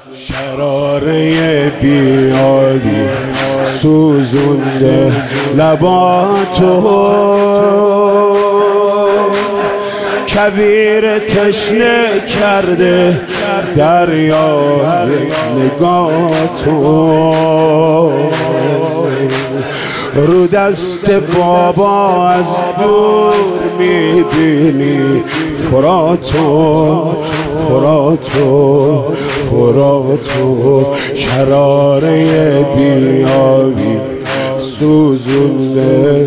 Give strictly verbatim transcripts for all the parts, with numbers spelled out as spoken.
شراره بیابی سوزونده لباتو، کویر تشنه کرده دریای نگاتو. رو دست بابا از دور میبینی فراتو فراتو فراتو، شراره بیابی سوزونده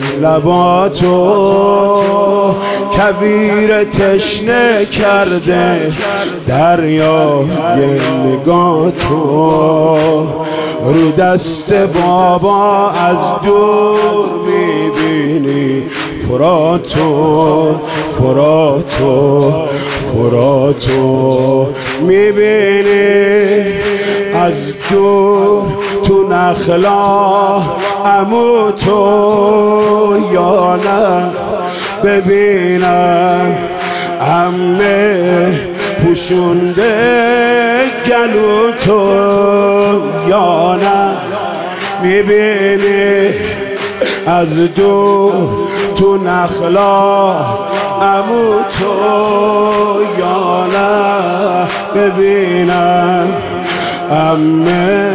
لباتو، کویر تشنه کرده دریای نگاتو. رو دست بابا از دور میبینی فراتو فراتو فراتو، میبینی از دور تو نخلا عمو تو، یا نه ببینم عمه پوشونده گلو تو، یا نه میبینی از دور تو نخلا عمو تو، یا نه ببینم عمه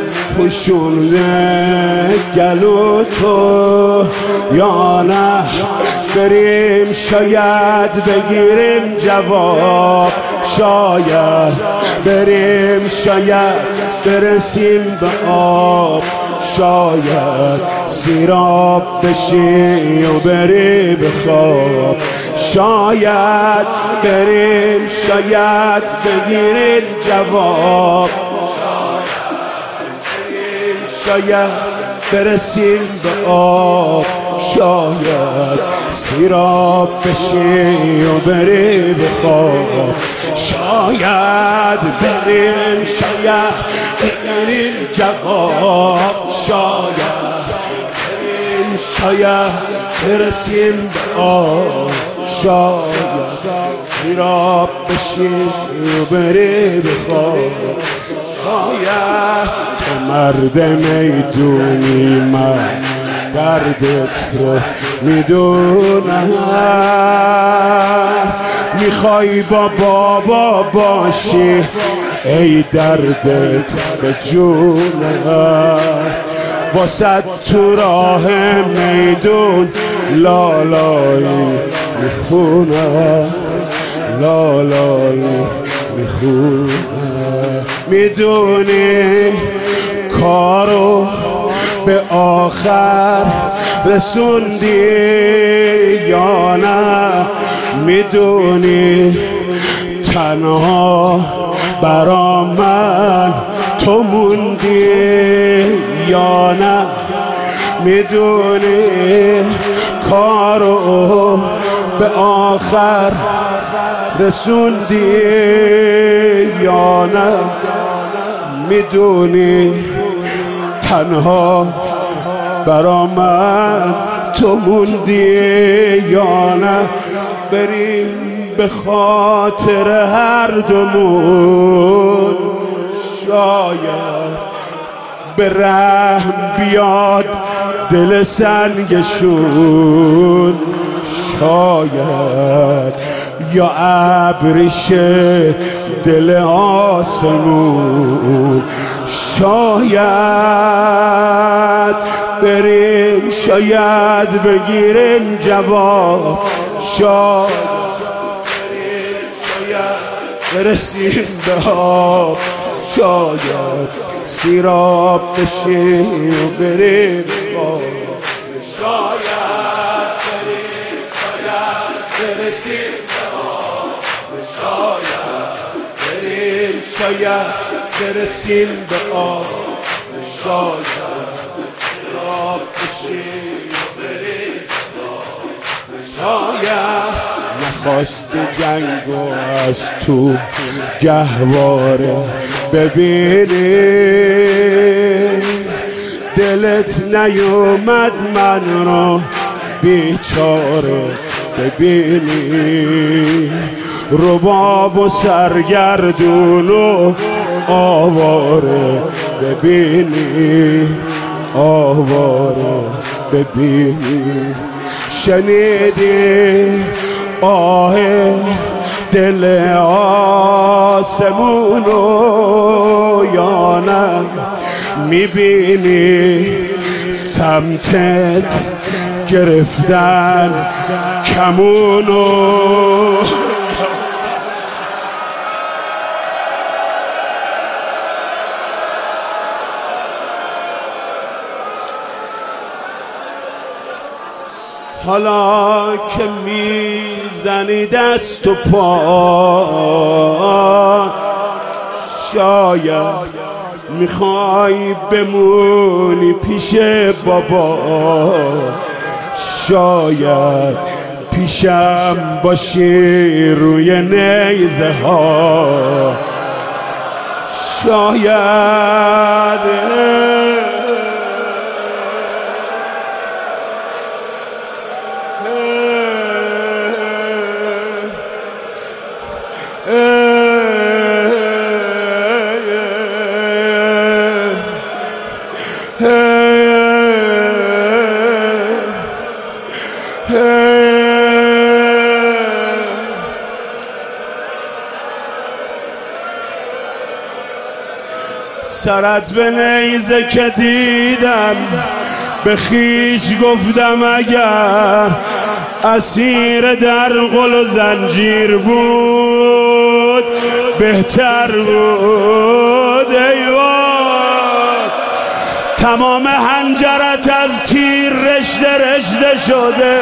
پوشونده گلو تو، یا نه بریم شاید بگیریم جواب، شاید بریم شاید برسیم به آب، شاید سیراب بشی و بری به خواب، شاید بریم شاید بگیریم جواب، شاید برسیم به آب، شاید سیراب بشی و بری به خواب، شاید بریم شاید بگیریم جواب، شاید بریم شاید برسیم به آب، شاید سیراب بشی و بری به خواب. شاید تو مرد میدونی من دردت رو میدونم، میخوای با بابا باشی ای دردت به جونم، واسه تو راه میدون لالایی میخونم، لالایی میخونم. میدونی کارو به آخر رسوندی یا نه، میدونی تنها برا من تو موندی یا نه، میدونی کارو به آخر رسوندی یا نه، میدونی تنها برا من تو موندی یا نه. بریم به خاطر هر دومون شاید به رحم بیاد دل سنگشون، شاید یا ابریشه دل آسمون، شاید بریم شاید بگیریم جواب، شاید بریم شاید برسیم به آب، شاید سیراب بشیم و بریم آب، شاید بریم شاید برسیم به آب، شاید بریم شاید برسیم به آب، شاید سیراب بشیم و بریم آب، شاید نخواست جنگو از تو گهواره ببینی، دلت نیومد من رو بیچاره ببینی، رباب و سرگردون و آواره ببینی، آواره ببینی. شنیدی آه دل آسمونو یا نه؟ میبینی سمتت گرفتن کمونو. حالا که میزنی دست و پا، شاید میخوای بمونی پیش بابا، شاید پیشم باشی روی نیزه ها، شاید سرت به نیزه که دیدم به خیش گفتم اگر اسیر در قل و زنجیر بود بهتر بود. ایوان تمام حنجرت از تیر رشته رشته شده،